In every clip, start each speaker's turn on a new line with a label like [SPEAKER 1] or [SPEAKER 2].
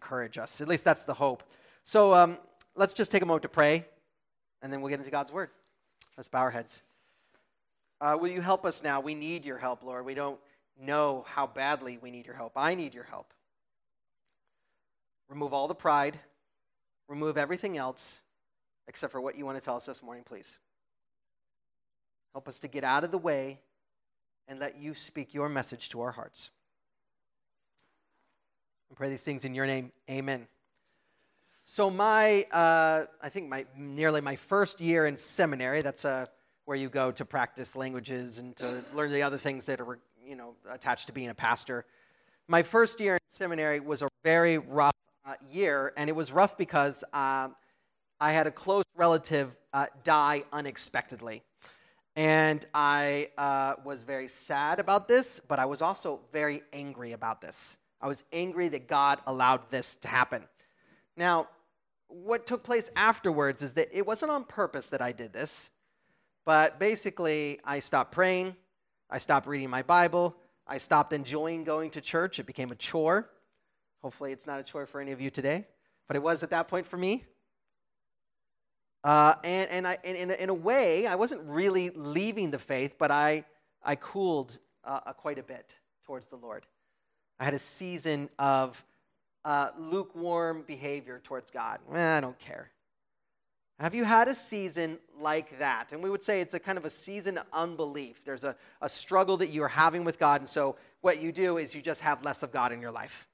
[SPEAKER 1] encourage us. At least that's the hope. So let's just take a moment to pray, and then we'll get into God's word. Let's bow our heads. Will you help us now? We need your help, Lord. We don't know how badly we need your help. I need your help. Remove all the pride. Remove everything else except for what you want to tell us this morning, please. Help us to get out of the way and let you speak your message to our hearts. I pray these things in your name. Amen. So I think nearly my first year in seminary, that's where you go to practice languages and to learn the other things that are, attached to being a pastor. My first year in seminary was a very rough year, and it was rough because I had a close relative die unexpectedly. And I was very sad about this, but I was also very angry about this. I was angry that God allowed this to happen. Now, what took place afterwards is that it wasn't on purpose that I did this, but basically I stopped praying, I stopped reading my Bible, I stopped enjoying going to church. It became a chore. Hopefully it's not a chore for any of you today, but it was at that point for me. In a way, I wasn't really leaving the faith, but I cooled quite a bit towards the Lord. I had a season of lukewarm behavior towards God. I don't care. Have you had a season like that? And we would say it's a kind of a season of unbelief. There's a struggle that you are having with God, and so what you do is you just have less of God in your life.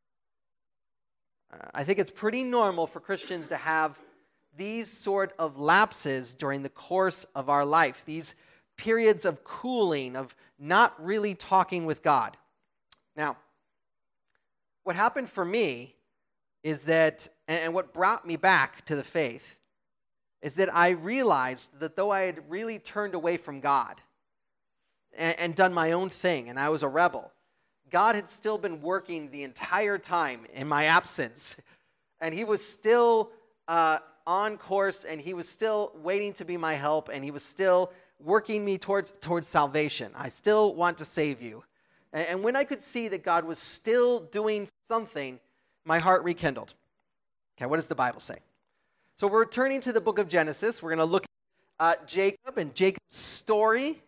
[SPEAKER 1] I think it's pretty normal for Christians to have these sort of lapses during the course of our life, these periods of cooling, of not really talking with God. Now, what happened for me is that, and what brought me back to the faith, is that I realized that though I had really turned away from God and done my own thing, and I was a rebel, God had still been working the entire time in my absence, and he was still on course, and he was still waiting to be my help, and he was still working me towards salvation. I still want to save you. And when I could see that God was still doing something, my heart rekindled. Okay, what does the Bible say? So we're turning to the book of Genesis. We're going to look at Jacob and Jacob's story.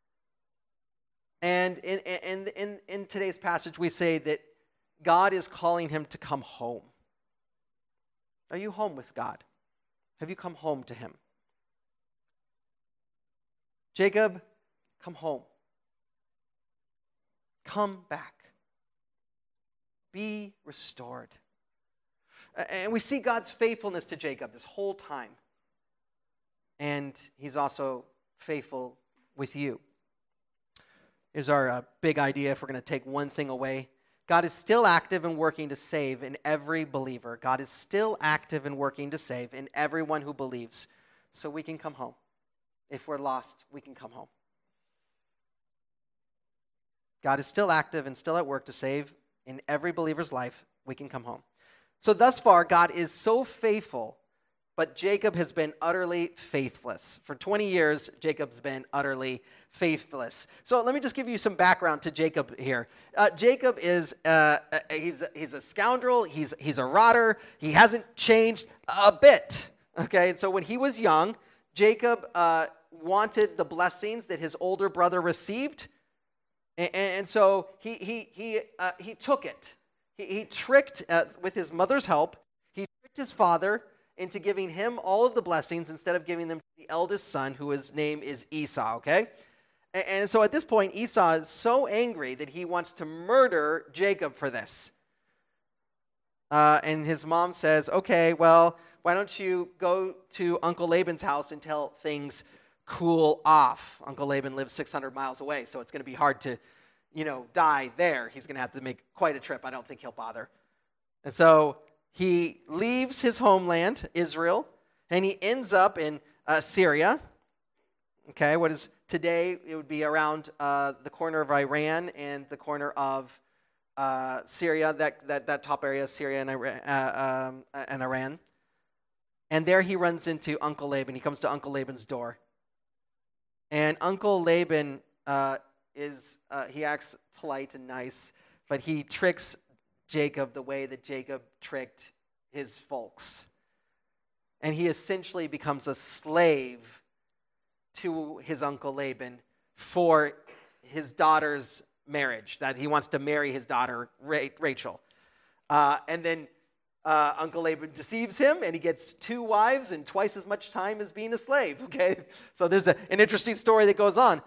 [SPEAKER 1] And in today's passage, we say that God is calling him to come home. Are you home with God? Have you come home to him? Jacob, come home. Come back. Be restored. And we see God's faithfulness to Jacob this whole time. And he's also faithful with you. Here's our big idea if we're going to take one thing away. God is still active and working to save in every believer. God is still active and working to save in everyone who believes. So we can come home. If we're lost, we can come home. God is still active and still at work to save in every believer's life. We can come home. So thus far, God is so faithful, but Jacob has been utterly faithless. For 20 years, Jacob's been utterly faithless. So let me just give you some background to Jacob here. Jacob is he's a scoundrel. He's a rotter. He hasn't changed a bit. Okay, and so when he was young, Jacob wanted the blessings that his older brother received, and so he took it. He tricked, with his mother's help, he tricked his father into giving him all of the blessings instead of giving them to the eldest son, whose name is Esau, okay? And so at this point, Esau is so angry that he wants to murder Jacob for this. And his mom says, okay, well, why don't you go to Uncle Laban's house until things cool off? Uncle Laban lives 600 miles away, so it's going to be hard to die there. He's going to have to make quite a trip. I don't think he'll bother. And so he leaves his homeland, Israel, and he ends up in Syria. Okay, what is today, it would be around the corner of Iran and the corner of Syria, that top area, Syria and Iran. And there he runs into Uncle Laban. He comes to Uncle Laban's door. And Uncle Laban he acts polite and nice, but he tricks Jacob the way that Jacob tricked his folks. And he essentially becomes a slave to his uncle Laban for his daughter's marriage, that he wants to marry his daughter, Rachel. And then Uncle Laban deceives him, and he gets 2 wives and twice as much time as being a slave, okay? So there's an interesting story that goes on.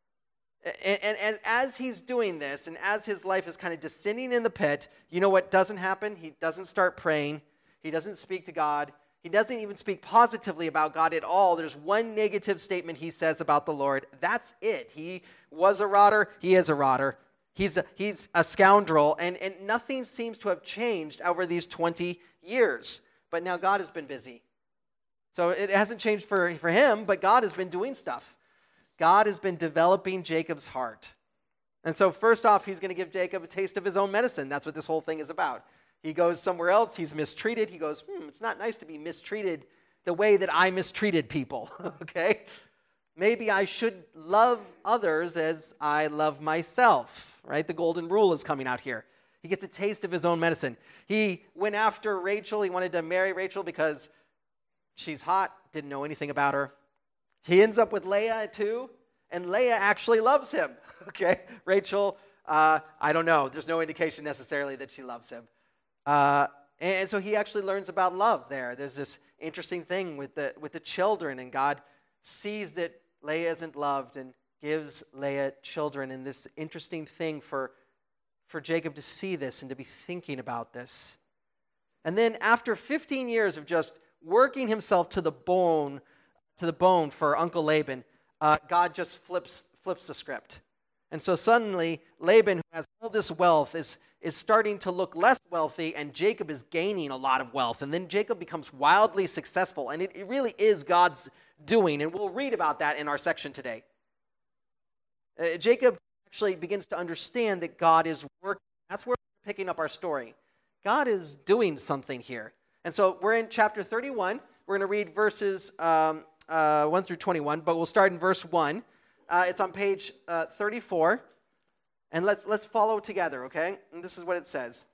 [SPEAKER 1] And as he's doing this, and as his life is kind of descending in the pit, you know what doesn't happen? He doesn't start praying. He doesn't speak to God. He doesn't even speak positively about God at all. There's one negative statement he says about the Lord. That's it. He was a rotter. He is a rotter. He's a scoundrel. And nothing seems to have changed over these 20 years. But now God has been busy. So it hasn't changed for him, but God has been doing stuff. God has been developing Jacob's heart. And so first off, he's going to give Jacob a taste of his own medicine. That's what this whole thing is about. He goes somewhere else. He's mistreated. He goes, it's not nice to be mistreated the way that I mistreated people, okay? Maybe I should love others as I love myself, right? The golden rule is coming out here. He gets a taste of his own medicine. He went after Rachel. He wanted to marry Rachel because she's hot, didn't know anything about her. He ends up with Leah too, and Leah actually loves him, okay? Rachel, I don't know. There's no indication necessarily that she loves him. And so he actually learns about love there. There's this interesting thing with the children, and God sees that Leah isn't loved and gives Leah children. And this interesting thing for Jacob to see this and to be thinking about this. And then after 15 years of just working himself to the bone for Uncle Laban, God just flips the script. And so suddenly Laban, who has all this wealth, is starting to look less wealthy, and Jacob is gaining a lot of wealth. And then Jacob becomes wildly successful, and it really is God's doing, and we'll read about that in our section today. Jacob actually begins to understand that God is working. That's where we're picking up our story. God is doing something here. And so we're in chapter 31. We're going to read verses 1 through 21, but we'll start in verse 1. It's on page 34. And let's follow together, okay? And this is what it says.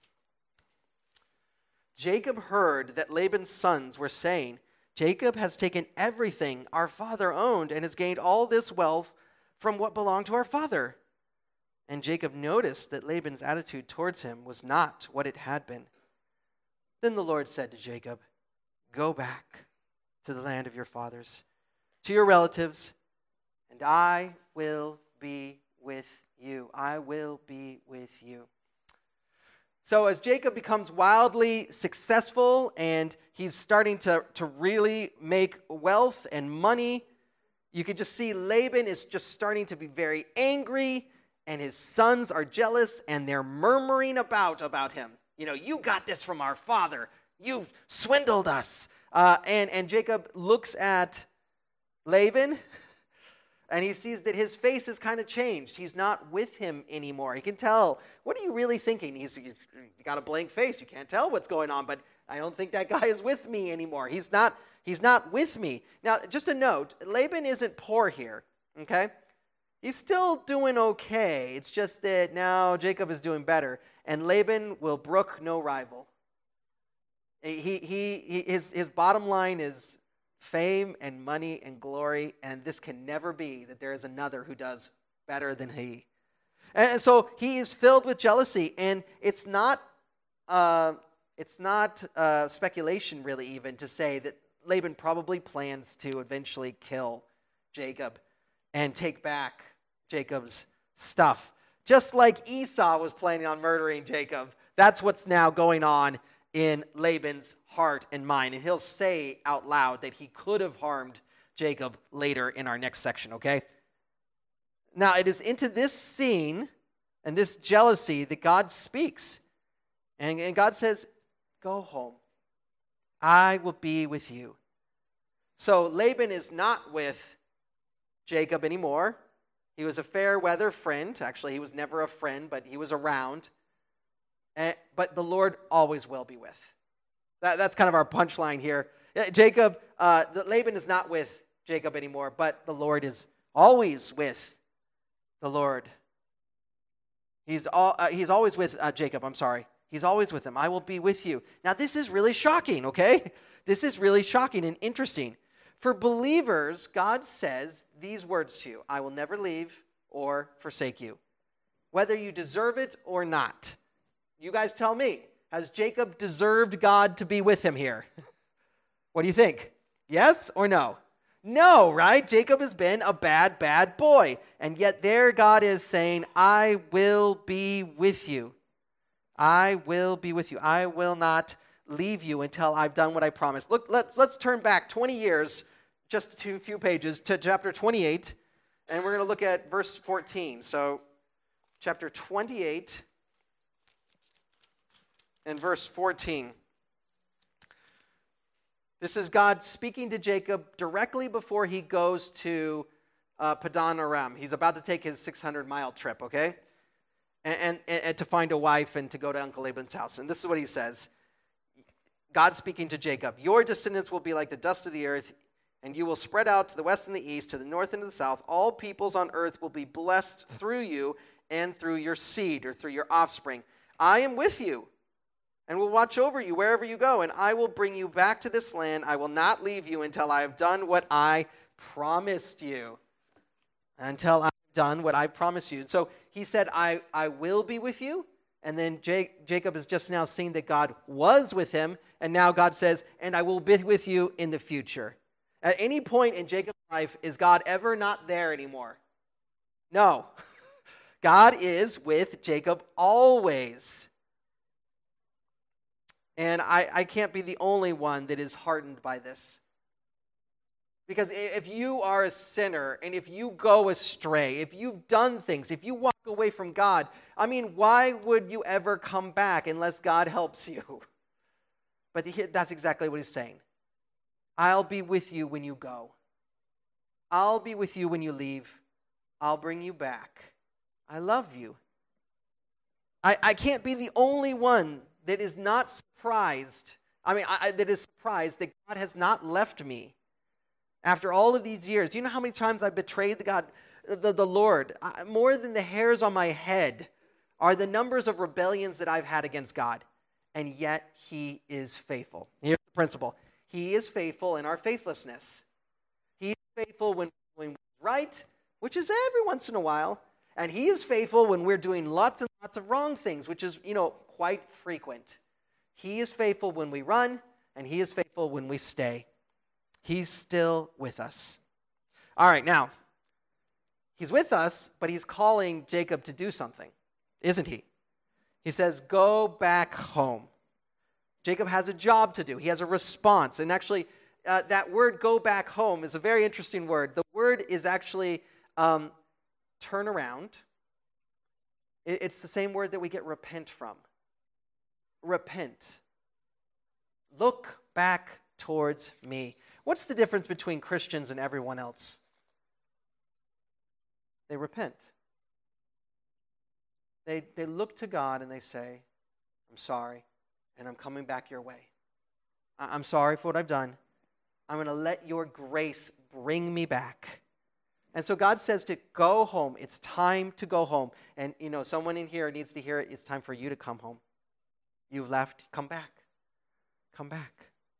[SPEAKER 1] Jacob heard that Laban's sons were saying, Jacob has taken everything our father owned and has gained all this wealth from what belonged to our father. And Jacob noticed that Laban's attitude towards him was not what it had been. Then the Lord said to Jacob, go back to the land of your fathers, to your relatives, and I will be with you. I will be with you. So as Jacob becomes wildly successful and he's starting to really make wealth and money, you can just see Laban is just starting to be very angry, and his sons are jealous, and they're murmuring about him. You know, you got this from our father. You swindled us. And Jacob looks at Laban, and he sees that his face has kind of changed. He's not with him anymore. He can tell, what are you really thinking? He's got a blank face. You can't tell what's going on, but I don't think that guy is with me anymore. He's not with me. Now, just a note, Laban isn't poor here, okay? He's still doing okay. It's just that now Jacob is doing better, and Laban will brook no rival. His bottom line is fame and money and glory, and this can never be that there is another who does better than he. And so he is filled with jealousy, and it's not speculation really even to say that Laban probably plans to eventually kill Jacob and take back Jacob's stuff. Just like Esau was planning on murdering Jacob, that's what's now going on in Laban's heart and mind. And he'll say out loud that he could have harmed Jacob later in our next section, okay? Now, it is into this scene and this jealousy that God speaks. And God says, go home. I will be with you. So Laban is not with Jacob anymore. He was a fair weather friend. Actually, he was never a friend, but he was around. But the Lord always will be with. That's kind of our punchline here. Laban is not with Jacob anymore, but the Lord is always with the Lord. He's always with Jacob, I'm sorry. He's always with them. I will be with you. Now, this is really shocking, okay? This is really shocking and interesting. For believers, God says these words to you: I will never leave or forsake you, whether you deserve it or not. You guys tell me. Has Jacob deserved God to be with him here? What do you think? Yes or no? No, right? Jacob has been a bad, bad boy. And yet there God is saying, I will be with you. I will be with you. I will not leave you until I've done what I promised. Look, let's turn back 20 years, just a few pages, to chapter 28. And we're going to look at verse 14. So chapter 28 and verse 14. This is God speaking to Jacob directly before he goes to Padan Aram. He's about to take his 600-mile trip, okay? And to find a wife and to go to Uncle Laban's house. And this is what he says. God speaking to Jacob: your descendants will be like the dust of the earth, and you will spread out to the west and the east, to the north and to the south. All peoples on earth will be blessed through you and through your seed, or through your offspring. I am with you and will watch over you wherever you go, and I will bring you back to this land. I will not leave you until I have done what I promised you. Until I've done what I promised you. So he said, I will be with you. And then Jacob has just now seen that God was with him. And now God says, and I will be with you in the future. At any point in Jacob's life, is God ever not there anymore? No. God is with Jacob always. And I can't be the only one that is heartened by this. Because if you are a sinner, and if you go astray, if you've done things, if you walk away from God, I mean, why would you ever come back unless God helps you? But that's exactly what he's saying. I'll be with you when you go. I'll be with you when you leave. I'll bring you back. I love you. I can't be the only one that is not surprised. That is surprised that God has not left me. After all of these years, do you know how many times I've betrayed the Lord? More than the hairs on my head are the numbers of rebellions that I've had against God. And yet he is faithful. Here's the principle. He is faithful in our faithlessness. He is faithful when we're doing right, which is every once in a while. And he is faithful when we're doing lots and lots of wrong things, which is, quite frequent. He is faithful when we run, and he is faithful when we stay. He's still with us. All right, now, he's with us, but he's calling Jacob to do something, isn't he? He says, go back home. Jacob has a job to do. He has a response. And actually, that word go back home is a very interesting word. The word is actually turn around. It's the same word that we get repent from. Repent. Look back towards me. What's the difference between Christians and everyone else? They repent. They look to God and they say, I'm sorry, and I'm coming back your way. I'm sorry for what I've done. I'm going to let your grace bring me back. And so God says to go home. It's time to go home. And, someone in here needs to hear it. It's time for you to come home. You've left. Come back. Come back.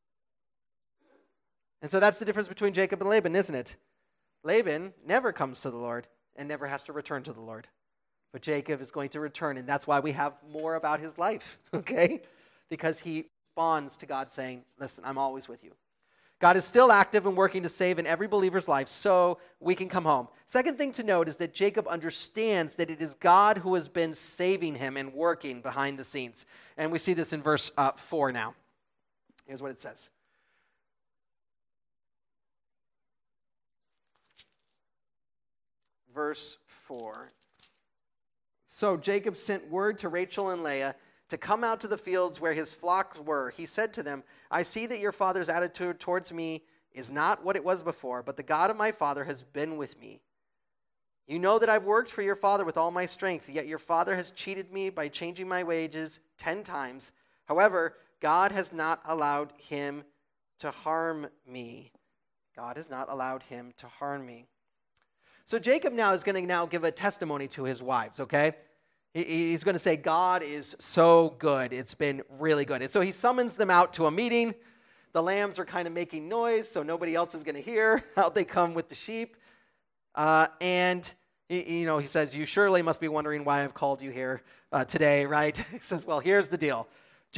[SPEAKER 1] And so that's the difference between Jacob and Laban, isn't it? Laban never comes to the Lord and never has to return to the Lord. But Jacob is going to return, and that's why we have more about his life, okay? Because he responds to God saying, listen, I'm always with you. God is still active and working to save in every believer's life, so we can come home. Second thing to note is that Jacob understands that it is God who has been saving him and working behind the scenes. And we see this in verse 4 now. Here's what it says. Verse 4. So Jacob sent word to Rachel and Leah to come out to the fields where his flocks were. He said to them, I see that your father's attitude towards me is not what it was before, but the God of my father has been with me. You know that I've worked for your father with all my strength, yet your father has cheated me by changing my wages 10 times. However, God has not allowed him to harm me. God has not allowed him to harm me. So Jacob now is going to give a testimony to his wives, okay? He's going to say, God is so good. It's been really good. And so he summons them out to a meeting. The lambs are kind of making noise, so nobody else is going to hear. Out they come with the sheep. And he says, you surely must be wondering why I've called you here today, right? He says, well, here's the deal.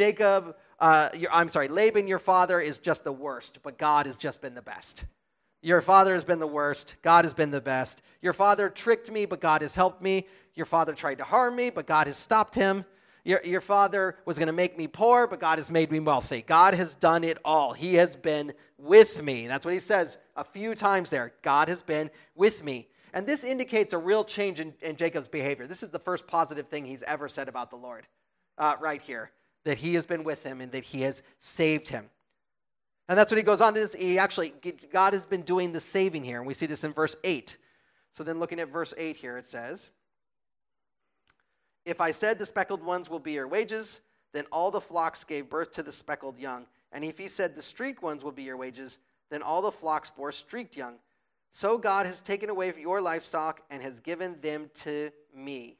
[SPEAKER 1] Laban, your father, is just the worst, but God has just been the best. Your father has been the worst. God has been the best. Your father tricked me, but God has helped me. Your father tried to harm me, but God has stopped him. Your father was going to make me poor, but God has made me wealthy. God has done it all. He has been with me. That's what he says a few times there. God has been with me. And this indicates a real change in Jacob's behavior. This is the first positive thing he's ever said about the Lord right here, that he has been with him and that he has saved him. And that's what he goes on to. God has been doing the saving here, and we see this in verse 8. So then looking at verse 8 here, it says, if I said the speckled ones will be your wages, then all the flocks gave birth to the speckled young. And if he said the streaked ones will be your wages, then all the flocks bore streaked young. So God has taken away your livestock and has given them to me.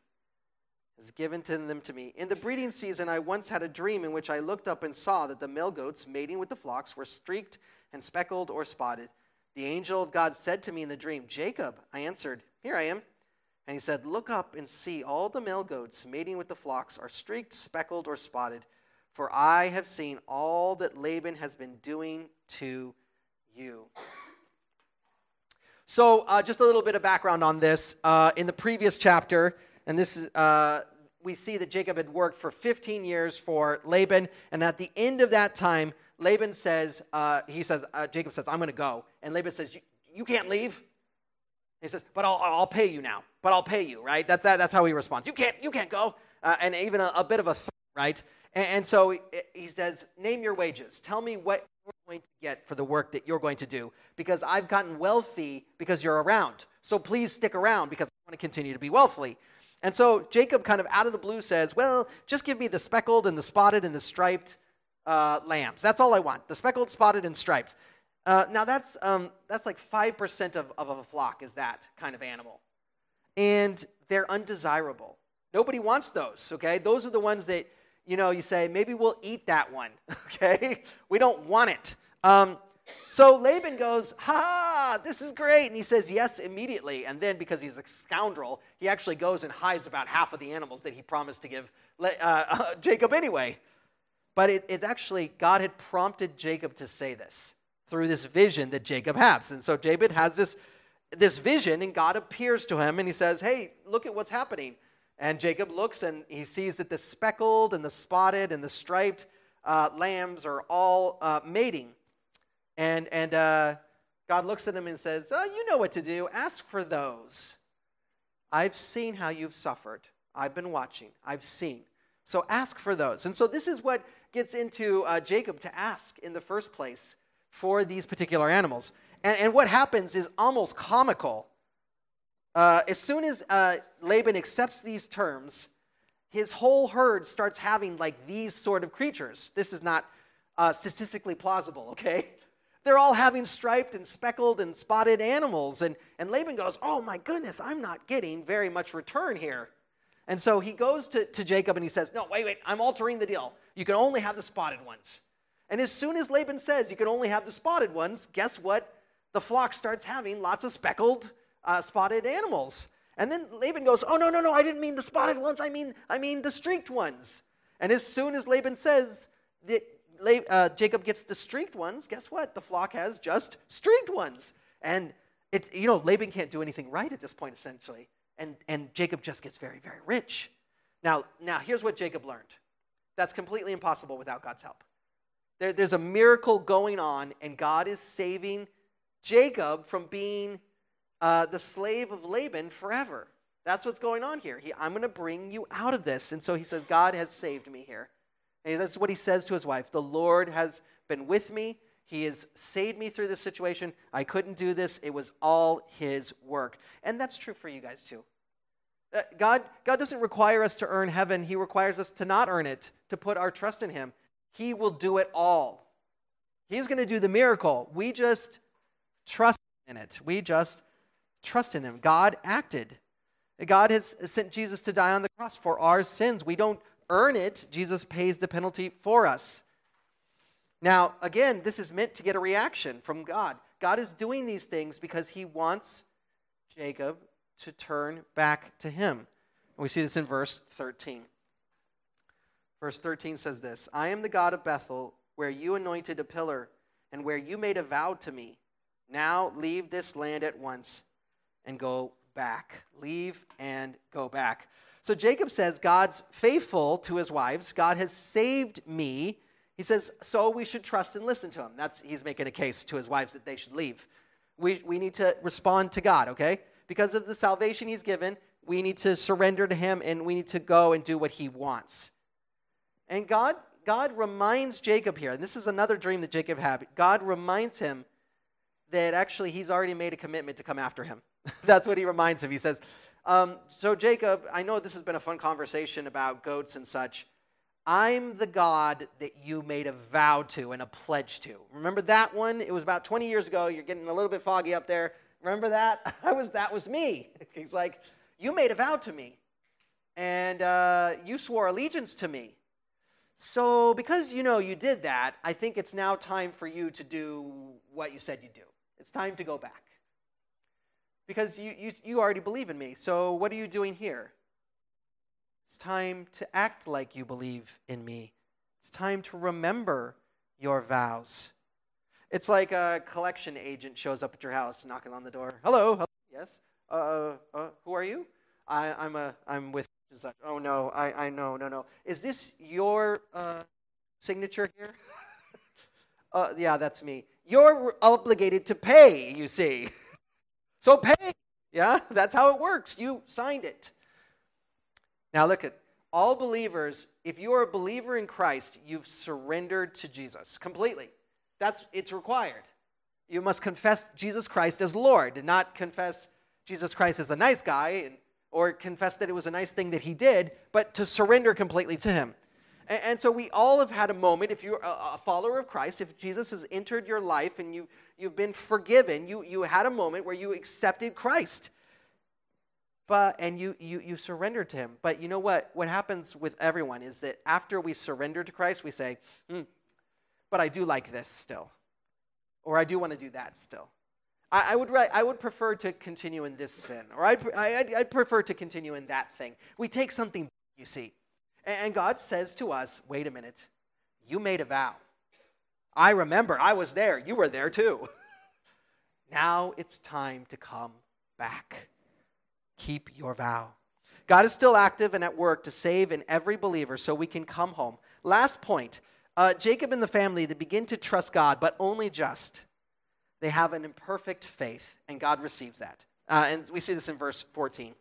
[SPEAKER 1] In the breeding season, I once had a dream in which I looked up and saw that the male goats mating with the flocks were streaked and speckled or spotted. The angel of God said to me in the dream, Jacob. I answered, here I am. And he said, look up and see, all the male goats mating with the flocks are streaked, speckled, or spotted. For I have seen all that Laban has been doing to you. So just a little bit of background on this. In the previous chapter, and this is, we see that Jacob had worked for 15 years for Laban. And at the end of that time, Jacob says, I'm going to go. And Laban says, you can't leave. He says, but I'll pay you now. But I'll pay you, right? That's how he responds. You can't go. And even a bit of a threat, right? And so he says, name your wages. Tell me what you're going to get for the work that you're going to do. Because I've gotten wealthy because you're around. So please stick around because I want to continue to be wealthy. And so Jacob kind of out of the blue says, well, just give me the speckled and the spotted and the striped lambs. That's all I want. The speckled, spotted, and striped. Now that's like 5% of a flock is that kind of animal. And they're undesirable. Nobody wants those, okay? Those are the ones that, you say, maybe we'll eat that one, okay? We don't want it. So Laban goes, this is great. And he says yes immediately. And then because he's a scoundrel, he actually goes and hides about half of the animals that he promised to give Jacob anyway. But it's actually, God had prompted Jacob to say this through this vision that Jacob has. And so Jacob has this vision, and God appears to him, and he says, hey, look at what's happening. And Jacob looks, and he sees that the speckled and the spotted and the striped lambs are all mating. And God looks at him and says, you know what to do. Ask for those. I've seen how you've suffered. I've been watching. I've seen. So ask for those. And so this is what gets into Jacob to ask in the first place for these particular animals. And what happens is almost comical. As soon as Laban accepts these terms, his whole herd starts having like these sort of creatures. This is not statistically plausible, okay? They're all having striped and speckled and spotted animals. And Laban goes, oh my goodness, I'm not getting very much return here. And so he goes to Jacob and he says, no, wait, I'm altering the deal. You can only have the spotted ones. And as soon as Laban says you can only have the spotted ones, guess what? The flock starts having lots of speckled, spotted animals. And then Laban goes, oh, no, I didn't mean the spotted ones. I mean the streaked ones. And as soon as Laban says that Jacob gets the streaked ones, guess what? The flock has just streaked ones. And Laban can't do anything right at this point, essentially. And Jacob just gets very, very rich. Now here's what Jacob learned. That's completely impossible without God's help. There's a miracle going on, and God is saving Jacob from being the slave of Laban forever. That's what's going on here. I'm going to bring you out of this. And so he says, God has saved me here. And that's what he says to his wife. The Lord has been with me. He has saved me through this situation. I couldn't do this. It was all his work. And that's true for you guys too. God doesn't require us to earn heaven. He requires us to not earn it, to put our trust in him. He will do it all. He's going to do the miracle. We just trust in it. We just trust in him. God acted. God has sent Jesus to die on the cross for our sins. We don't earn it. Jesus pays the penalty for us. Now, again, this is meant to get a reaction from God. God is doing these things because he wants Jacob to turn back to him. And we see this in verse 13. Verse 13 says this, I am the God of Bethel, where you anointed a pillar, and where you made a vow to me. Now leave this land at once and go back. Leave and go back. So Jacob says God's faithful to his wives. God has saved me. He says, so we should trust and listen to him. He's making a case to his wives that they should leave. We need to respond to God, okay? Because of the salvation he's given, we need to surrender to him, and we need to go and do what he wants. And God reminds Jacob here, and this is another dream that Jacob had. God reminds him that actually he's already made a commitment to come after him. That's what he reminds him. He says, so Jacob, I know this has been a fun conversation about goats and such. I'm the God that you made a vow to and a pledge to. Remember that one? It was about 20 years ago. You're getting a little bit foggy up there. Remember that? That was me. He's like, you made a vow to me, and you swore allegiance to me. So because you did that, I think it's now time for you to do what you said you'd do. It's time to go back. Because you already believe in me. So what are you doing here? It's time to act like you believe in me. It's time to remember your vows. It's like a collection agent shows up at your house knocking on the door. Hello, yes. Who are you? I'm with. Oh no, I know, no. Is this your signature here? Yeah, that's me. You're obligated to pay, you see. So pay. Yeah, that's how it works. You signed it. Now look at all believers. If you are a believer in Christ, you've surrendered to Jesus completely. It's required. You must confess Jesus Christ as Lord, and not confess Jesus Christ as a nice guy, or confess that it was a nice thing that he did, but to surrender completely to him. And so we all have had a moment, if you're a follower of Christ, if Jesus has entered your life and you've been forgiven, you had a moment where you accepted Christ. And you surrendered to him. But you know what? What happens with everyone is that after we surrender to Christ, we say, but I do like this still. Or I do want to do that still. I would prefer to continue in this sin. Or I'd prefer to continue in that thing. We take something, you see. And God says to us, wait a minute. You made a vow. I remember. I was there. You were there too. Now it's time to come back. Keep your vow. God is still active and at work to save in every believer so we can come home. Last point. Jacob and the family, they begin to trust God, but only just. They have an imperfect faith, and God receives that. And we see this in verse 14.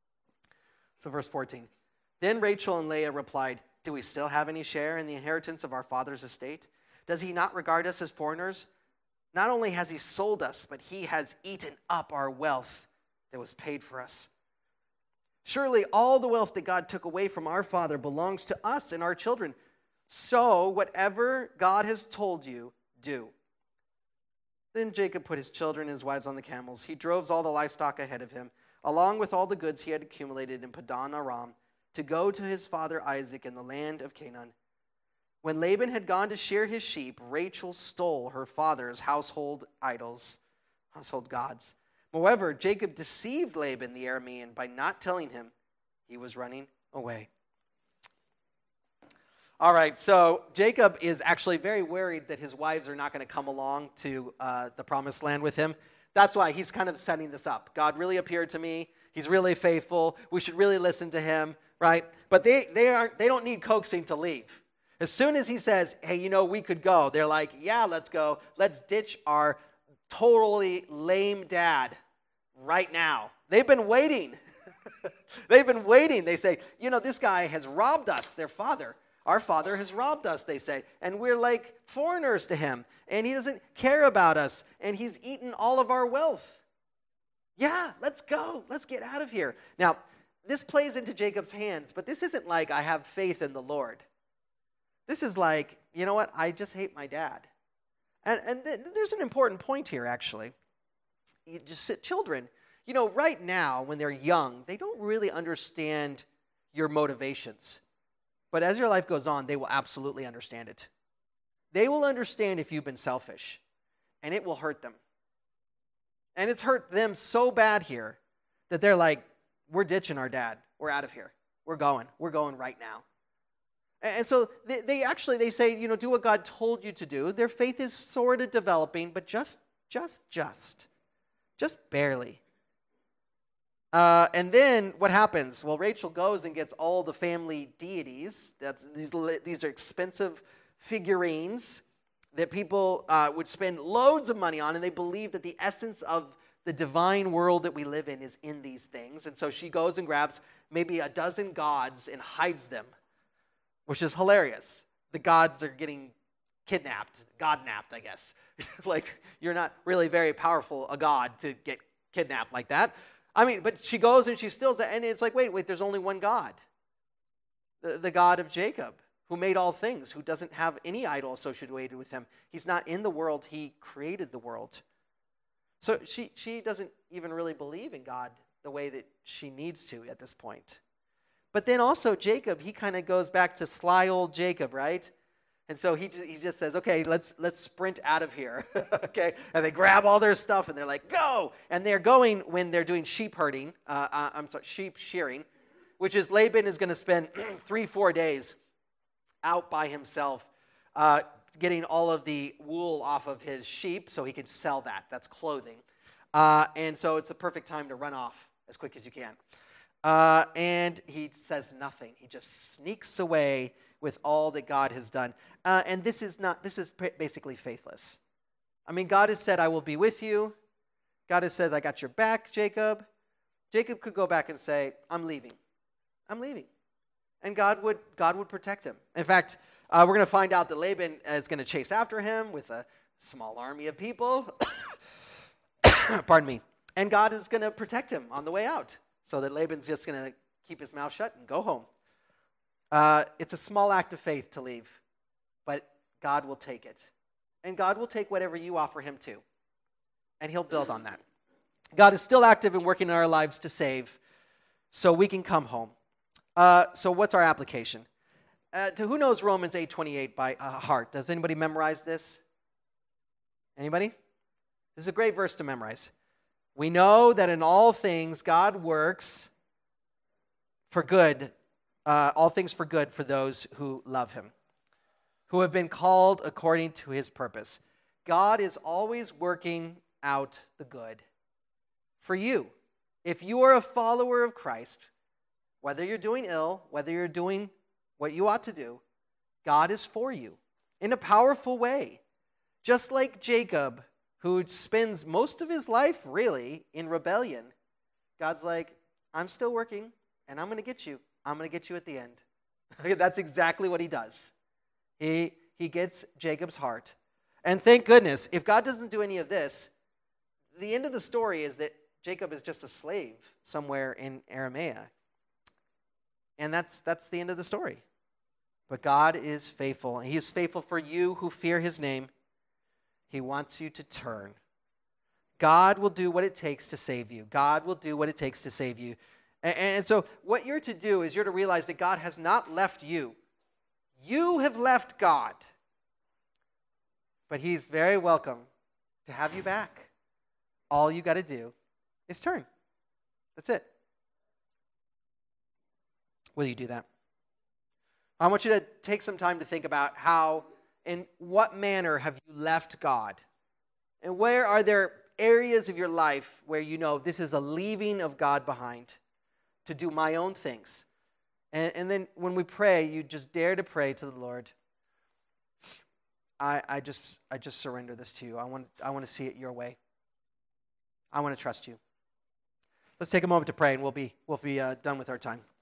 [SPEAKER 1] So verse 14. Then Rachel and Leah replied, do we still have any share in the inheritance of our father's estate? Does he not regard us as foreigners? Not only has he sold us, but he has eaten up our wealth that was paid for us. Surely all the wealth that God took away from our father belongs to us and our children. So whatever God has told you, do. Then Jacob put his children and his wives on the camels. He drove all the livestock ahead of him, along with all the goods he had accumulated in Padan Aram, to go to his father Isaac in the land of Canaan. When Laban had gone to shear his sheep, Rachel stole her father's household idols, household gods. Moreover, Jacob deceived Laban the Aramean by not telling him he was running away. All right, so Jacob is actually very worried that his wives are not going to come along to the promised land with him. That's why he's kind of setting this up. God really appeared to me. He's really faithful. We should really listen to him, right? But they don't need coaxing to leave. As soon as he says, hey, we could go, they're like, yeah, let's go. Let's ditch our totally lame dad right now. They've been waiting. They've been waiting. They say, this guy has robbed us, their father. Our father has robbed us, they say, and we're like foreigners to him, and he doesn't care about us, and he's eaten all of our wealth. Yeah, let's go. Let's get out of here. Now, this plays into Jacob's hands, but this isn't like I have faith in the Lord. This is like, you know what? I just hate my dad. And there's an important point here, actually. Children, right now, when they're young, they don't really understand your motivations. But as your life goes on, they will absolutely understand it. They will understand if you've been selfish, and it will hurt them. And it's hurt them so bad here that they're like, we're ditching our dad. We're out of here. We're going right now. And so they say, do what God told you to do. Their faith is sort of developing, but just barely. And then what happens? Well, Rachel goes and gets all the family deities. These are expensive figurines that people would spend loads of money on, and they believe that the essence of the divine world that we live in is in these things. And so she goes and grabs maybe a dozen gods and hides them, which is hilarious. The gods are getting kidnapped, God-napped, I guess. Like, you're not really very powerful, a god, to get kidnapped like that. But she goes and she steals it, and it's like, wait, there's only one God. The God of Jacob, who made all things, who doesn't have any idol associated with him. He's not in the world, he created the world. So she doesn't even really believe in God the way that she needs to at this point. But then also Jacob, he kind of goes back to sly old Jacob, right? And so he just says, okay, let's sprint out of here, okay? And they grab all their stuff and they're like, go! And they're going when they're doing sheep shearing, which is Laban is going to spend 3-4 days out by himself, getting all of the wool off of his sheep so he can sell that. That's clothing. And so it's a perfect time to run off as quick as you can. And he says nothing. He just sneaks away with all that God has done. And this is basically faithless. God has said, I will be with you. God has said, I got your back, Jacob. Jacob could go back and say, I'm leaving. And God would protect him. In fact, we're going to find out that Laban is going to chase after him with a small army of people. Pardon me. And God is going to protect him on the way out, so that Laban's just going to keep his mouth shut and go home. It's a small act of faith to leave, but God will take it. And God will take whatever you offer him too, and he'll build on that. God is still active and working in our lives to save, so we can come home. So what's our application? To who knows Romans 8:28 by heart? Does anybody memorize this? Anybody? This is a great verse to memorize. We know that in all things God works for good, all things for good for those who love him, who have been called according to his purpose. God is always working out the good for you. If you are a follower of Christ, whether you're doing ill, whether you're doing what you ought to do, God is for you in a powerful way. Just like Jacob, who spends most of his life really in rebellion, God's like, I'm still working, and I'm going to get you. I'm going to get you at the end. That's exactly what he does. He gets Jacob's heart. And thank goodness, if God doesn't do any of this, the end of the story is that Jacob is just a slave somewhere in Aramea. And that's the end of the story. But God is faithful. He is faithful for you who fear his name. He wants you to turn. God will do what it takes to save you. God will do what it takes to save you. And so what you're to do is you're to realize that God has not left you. You have left God. But he's very welcome to have you back. All you got to do is turn. That's it. Will you do that? I want you to take some time to think about how, in what manner have you left God? And where are there areas of your life where you know this is a leaving of God behind to do my own things? And then when we pray, you just dare to pray to the Lord. I just surrender this to you. I want to see it your way. I want to trust you. Let's take a moment to pray, and we'll be done with our time.